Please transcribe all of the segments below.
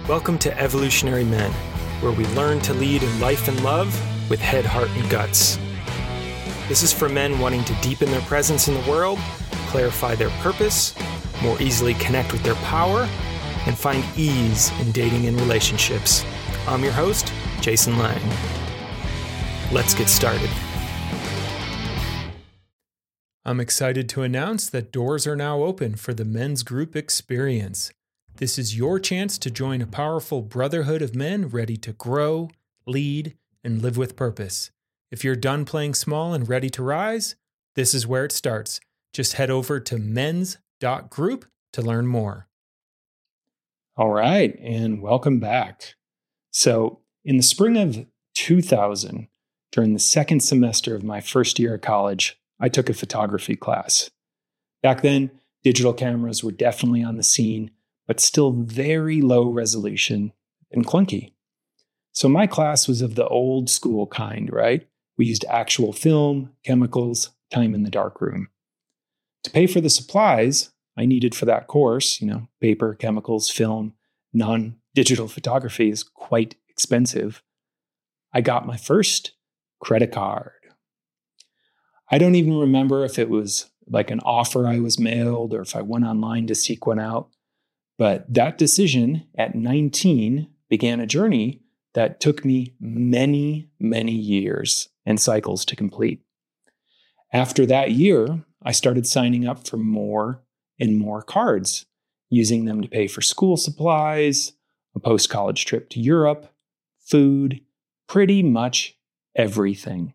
Welcome to Evolutionary Men, where we learn to lead in life and love with head, heart, and guts. This is for men wanting to deepen their presence in the world, clarify their purpose, more easily connect with their power, and find ease in dating and relationships. I'm your host, Jason Lang. Let's get started. I'm excited to announce that doors are now open for the Men's Group Experience. This is your chance to join a powerful brotherhood of men ready to grow, lead, and live with purpose. If you're done playing small and ready to rise, this is where it starts. Just head over to mens.group to learn more. All right, and welcome back. So, in the spring of 2000, during the second semester of my first year at college, I took a photography class. Back then, digital cameras were definitely on the scene, but still very low resolution and clunky. So my class was of the old school kind, right? We used actual film, chemicals, time in the darkroom. To pay for the supplies I needed for that course, paper, chemicals, film, non-digital photography is quite expensive. I got my first credit card. I don't even remember if it was like an offer I was mailed or if I went online to seek one out. But that decision at 19 began a journey that took me many, many years and cycles to complete. After that year, I started signing up for more and more cards, using them to pay for school supplies, a post-college trip to Europe, food, pretty much everything.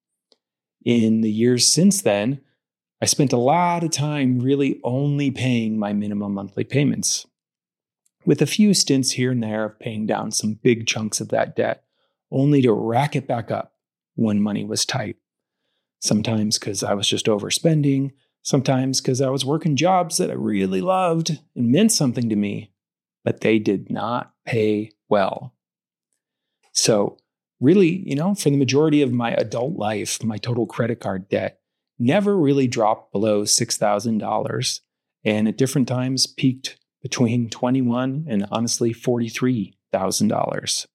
In the years since then, I spent a lot of time really only paying my minimum monthly payments, with a few stints here and there of paying down some big chunks of that debt, only to rack it back up when money was tight. Sometimes because I was just overspending, sometimes because I was working jobs that I really loved and meant something to me, but they did not pay well. So really, for the majority of my adult life, my total credit card debt never really dropped below $6,000, and at different times peaked between $21,000 and honestly $43,000.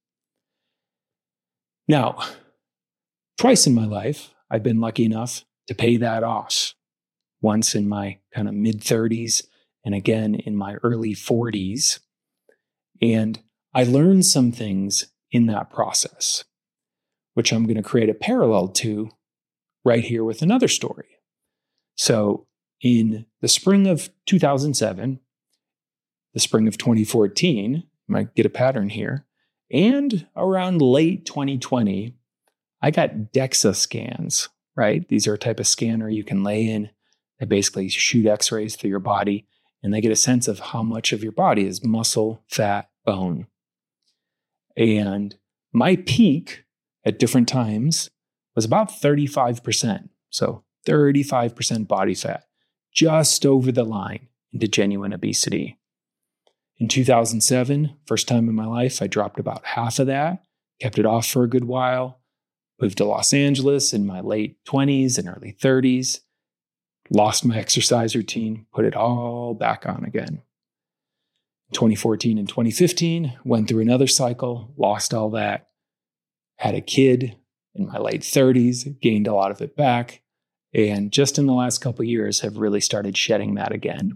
Now, twice in my life, I've been lucky enough to pay that off. Once in my kind of mid-30s and again in my early 40s. And I learned some things in that process, which I'm going to create a parallel to right here with another story. So in the spring of 2007, the spring of 2014, you might get a pattern here, and around late 2020, I got DEXA scans, right? These are a type of scanner you can lay in. They basically shoot x-rays through your body, and they get a sense of how much of your body is muscle, fat, bone. And my peak at different times was about 35%. So 35% body fat, just over the line into genuine obesity. In 2007, first time in my life, I dropped about half of that, kept it off for a good while, moved to Los Angeles in my late 20s and early 30s, lost my exercise routine, put it all back on again. 2014 and 2015, went through another cycle, lost all that, had a kid in my late 30s, gained a lot of it back, and just in the last couple of years have really started shedding that again.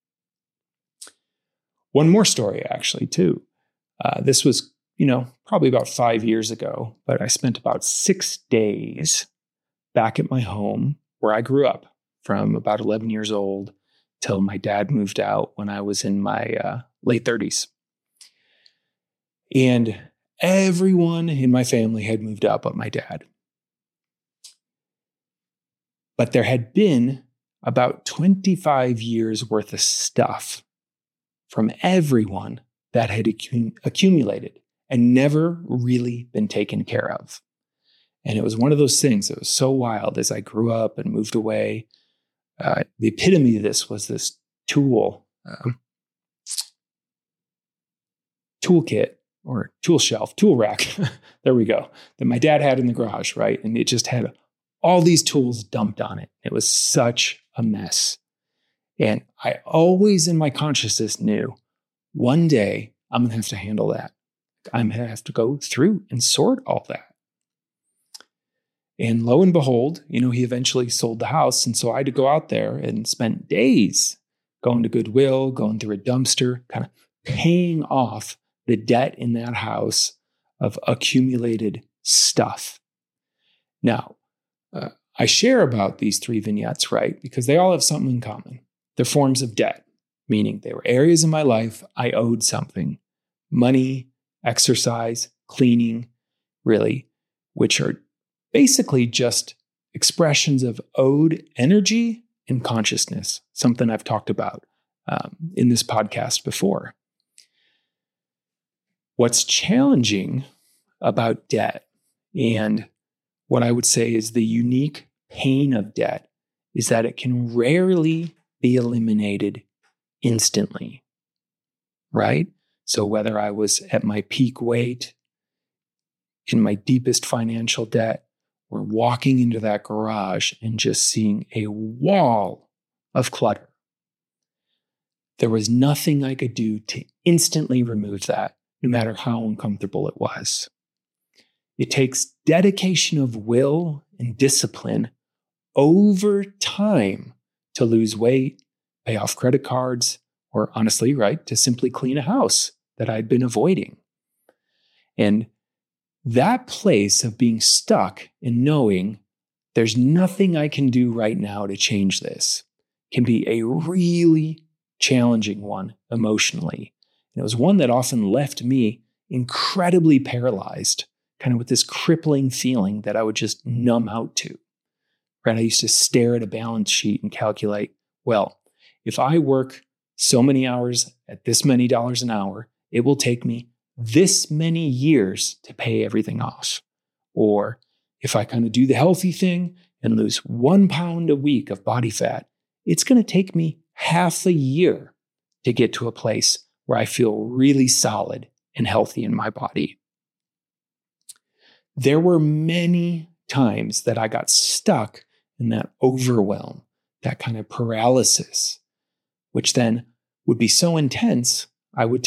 One more story, actually, too. This was, probably about 5 years ago, but I spent about 6 days back at my home where I grew up from about 11 years old till my dad moved out when I was in my late 30s. And everyone in my family had moved out but my dad. But there had been about 25 years worth of stuff from everyone that had accumulated and never really been taken care of. And it was one of those things that was so wild as I grew up and moved away. The epitome of this was this toolkit or tool shelf, tool rack. There we go. That my dad had in the garage, right? And it just had all these tools dumped on it. It was such a mess. And I always in my consciousness knew one day I'm going to have to handle that. I'm going to have to go through and sort all that. And lo and behold, he eventually sold the house. And so I had to go out there and spent days going to Goodwill, going through a dumpster, kind of paying off the debt in that house of accumulated stuff. Now, I share about these 3 vignettes, right? Because they all have something in common. They're forms of debt, meaning they were areas in my life I owed something. Money, exercise, cleaning, really, which are basically just expressions of owed energy and consciousness, something I've talked about in this podcast before. What's challenging about debt, and what I would say is the unique pain of debt, is that it can rarely be eliminated instantly, right? So whether I was at my peak weight, in my deepest financial debt, or walking into that garage and just seeing a wall of clutter, there was nothing I could do to instantly remove that, no matter how uncomfortable it was. It takes dedication of will and discipline over time to lose weight, pay off credit cards, or honestly, right, to simply clean a house that I'd been avoiding. And that place of being stuck and knowing there's nothing I can do right now to change this can be a really challenging one emotionally. And it was one that often left me incredibly paralyzed, kind of with this crippling feeling that I would just numb out to. Right? I used to stare at a balance sheet and calculate, well, if I work so many hours at this many dollars an hour, it will take me this many years to pay everything off. Or if I kind of do the healthy thing and lose 1 pound a week of body fat, it's going to take me half a year to get to a place where I feel really solid and healthy in my body. There were many times that I got stuck in that overwhelm, that kind of paralysis, which then would be so intense, I would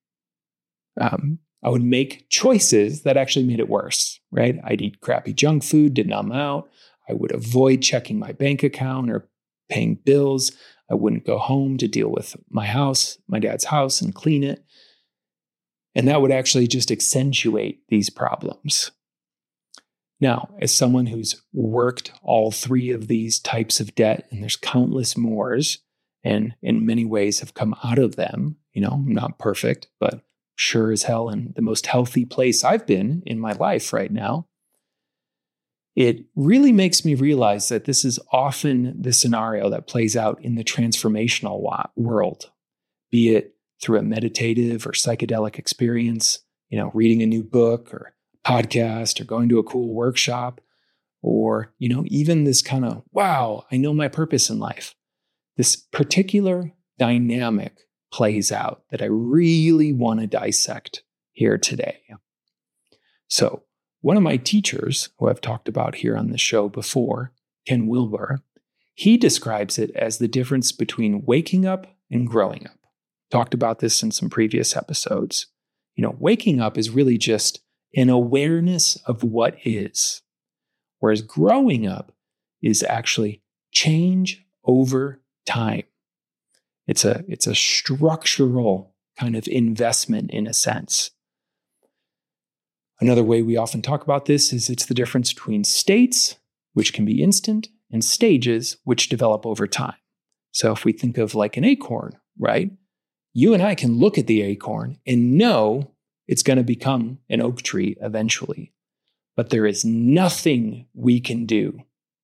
make choices that actually made it worse, right? I'd eat crappy junk food to numb out. I would avoid checking my bank account or paying bills. I wouldn't go home to deal with my dad's house, and clean it. And that would actually just accentuate these problems. Now, as someone who's worked all 3 of these types of debt, and there's countless mores, and in many ways have come out of them, I'm not perfect, but sure as hell in the most healthy place I've been in my life right now, it really makes me realize that this is often the scenario that plays out in the transformational world, be it through a meditative or psychedelic experience, reading a new book or podcast or going to a cool workshop, or, even this kind of, wow, I know my purpose in life. This particular dynamic plays out that I really want to dissect here today. So one of my teachers, who I've talked about here on the show before, Ken Wilber, he describes it as the difference between waking up and growing up. Talked about this in some previous episodes. Waking up is really just an awareness of what is, whereas growing up is actually change over time. It's a structural kind of investment in a sense. Another way we often talk about this is it's the difference between states, which can be instant, and stages, which develop over time. So if we think of like an acorn, right? You and I can look at the acorn and know it's going to become an oak tree eventually. But there is nothing we can do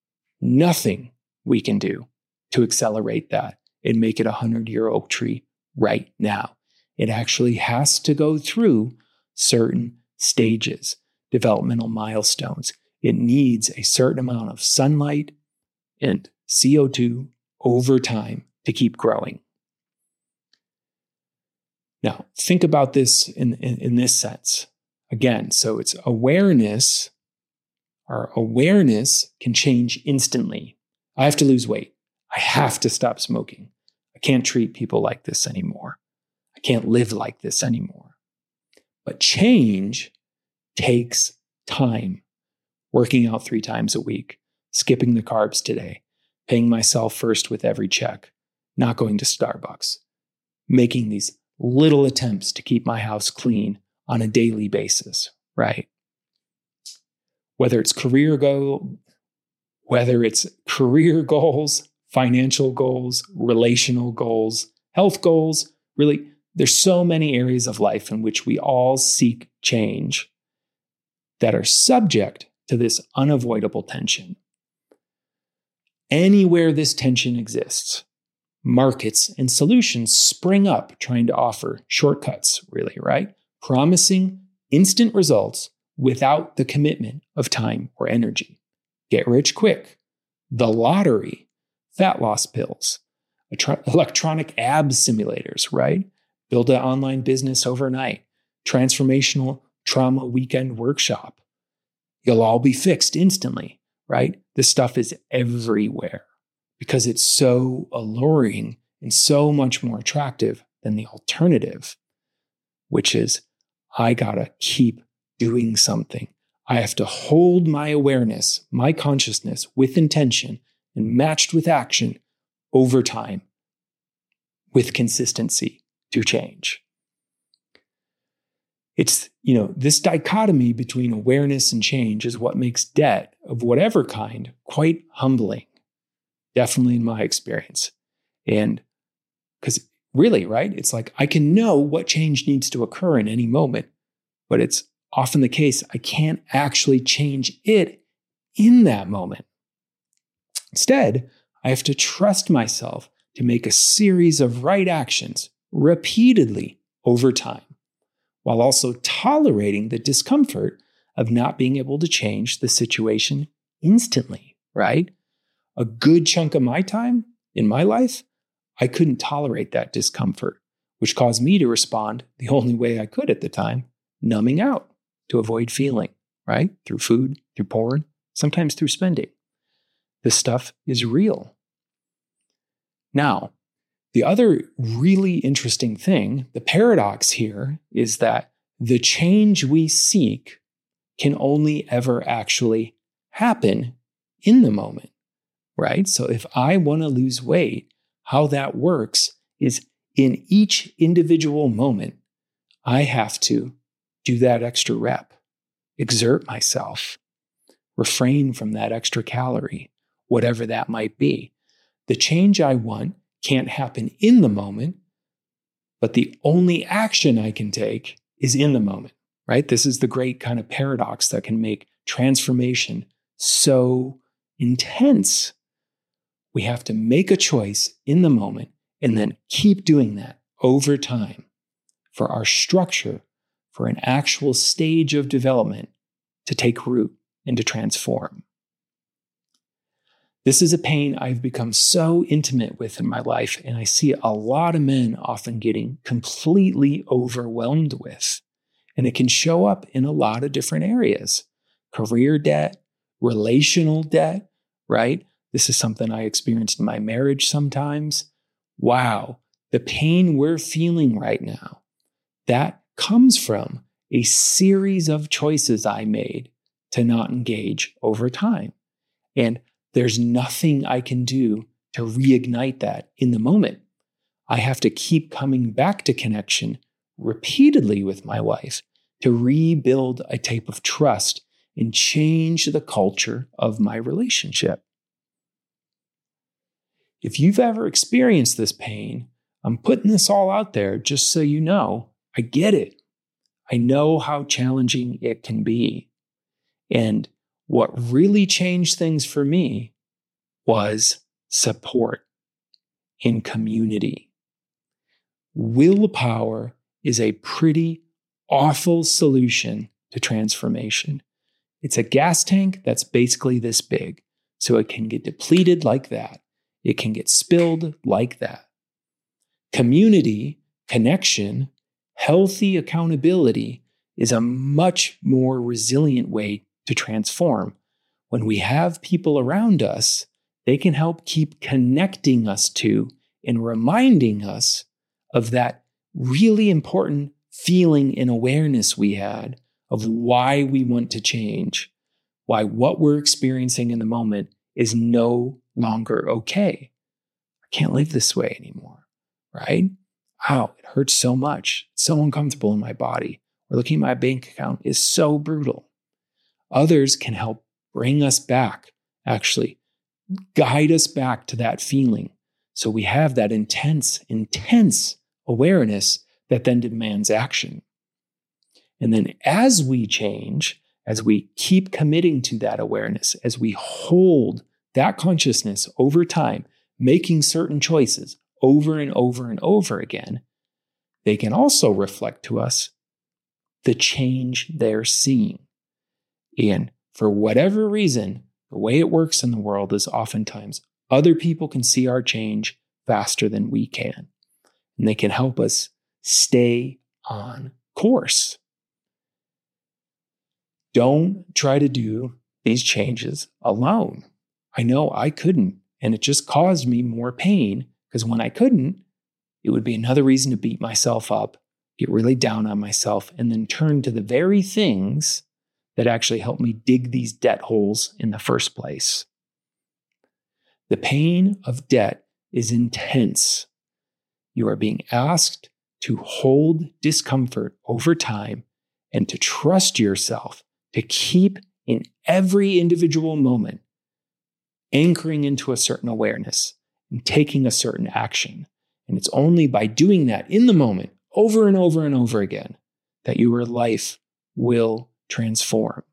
to accelerate that and make it a 100-year oak tree right now. It actually has to go through certain stages, developmental milestones. It needs a certain amount of sunlight and CO2 over time to keep growing. Now, think about this in this sense. Again, so it's awareness. Our awareness can change instantly. I have to lose weight. I have to stop smoking. I can't treat people like this anymore. I can't live like this anymore. But change takes time. Working out 3 times a week, skipping the carbs today, paying myself first with every check, not going to Starbucks, making these little attempts to keep my house clean on a daily basis, right? Whether it's career goals, financial goals, relational goals, health goals, really, there's so many areas of life in which we all seek change that are subject to this unavoidable tension. Anywhere this tension exists, markets and solutions spring up trying to offer shortcuts, really, right? Promising instant results without the commitment of time or energy. Get rich quick, the lottery, fat loss pills, electronic abs simulators, right? Build an online business overnight, transformational trauma weekend workshop. You'll all be fixed instantly, right? This stuff is everywhere because it's so alluring and so much more attractive than the alternative, which is I gotta keep doing something. I have to hold my awareness, my consciousness with intention and matched with action over time with consistency to change. It's, this dichotomy between awareness and change is what makes debt of whatever kind quite humbling, definitely in my experience. And because really, right, it's like I can know what change needs to occur in any moment, but it's often the case I can't actually change it in that moment. Instead, I have to trust myself to make a series of right actions repeatedly over time, while also tolerating the discomfort of not being able to change the situation instantly, right? A good chunk of my time in my life, I couldn't tolerate that discomfort, which caused me to respond the only way I could at the time, numbing out to avoid feeling, right? Through food, through porn, sometimes through spending. This stuff is real. Now, the other really interesting thing, the paradox here, is that the change we seek can only ever actually happen in the moment, right? So if I want to lose weight, how that works is in each individual moment, I have to do that extra rep, exert myself, refrain from that extra calorie, whatever that might be. The change I want can't happen in the moment, but the only action I can take is in the moment, right? This is the great kind of paradox that can make transformation so intense. We have to make a choice in the moment and then keep doing that over time for our structure, for an actual stage of development to take root and to transform. This is a pain I've become so intimate with in my life, and I see a lot of men often getting completely overwhelmed with. And it can show up in a lot of different areas. Career debt, relational debt, right? This is something I experienced in my marriage sometimes. Wow, the pain we're feeling right now, that comes from a series of choices I made to not engage over time. And there's nothing I can do to reignite that in the moment. I have to keep coming back to connection repeatedly with my wife to rebuild a type of trust and change the culture of my relationship. If you've ever experienced this pain, I'm putting this all out there just so you know, I get it. I know how challenging it can be. And what really changed things for me was support in community. Willpower is a pretty awful solution to transformation. It's a gas tank that's basically this big, so it can get depleted like that. It can get spilled like that. Community, connection, healthy accountability is a much more resilient way to transform. When we have people around us, they can help keep connecting us to and reminding us of that really important feeling and awareness we had of why we want to change, why what we're experiencing in the moment is no longer okay. I can't live this way anymore, right? Ow, it hurts so much. It's so uncomfortable in my body. Or looking at my bank account is so brutal. Others can help bring us back, actually guide us back to that feeling. So we have that intense awareness that then demands action. And then as we change, as we keep committing to that awareness, as we hold that consciousness over time, making certain choices over and over and over again, they can also reflect to us the change they're seeing. And for whatever reason, the way it works in the world is oftentimes other people can see our change faster than we can. And they can help us stay on course. Don't try to do these changes alone. I know I couldn't, and it just caused me more pain because when I couldn't, it would be another reason to beat myself up, get really down on myself, and then turn to the very things that actually helped me dig these debt holes in the first place. The pain of debt is intense. You are being asked to hold discomfort over time and to trust yourself to keep in every individual moment anchoring into a certain awareness and taking a certain action. And it's only by doing that in the moment, over and over and over again, that your life will transform.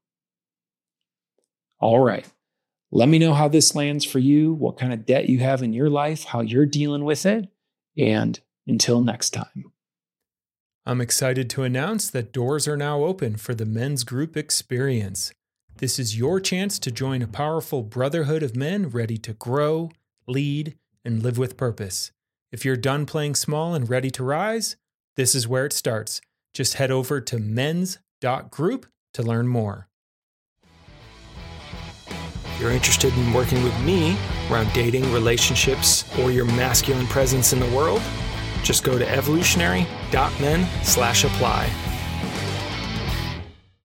All right. Let me know how this lands for you, what kind of debt you have in your life, how you're dealing with it. And until next time. I'm excited to announce that doors are now open for the men's group experience. This is your chance to join a powerful brotherhood of men ready to grow, lead, and live with purpose. If you're done playing small and ready to rise, this is where it starts. Just head over to mens.group to learn more. If you're interested in working with me around dating, relationships, or your masculine presence in the world, just go to evolutionary.men/apply.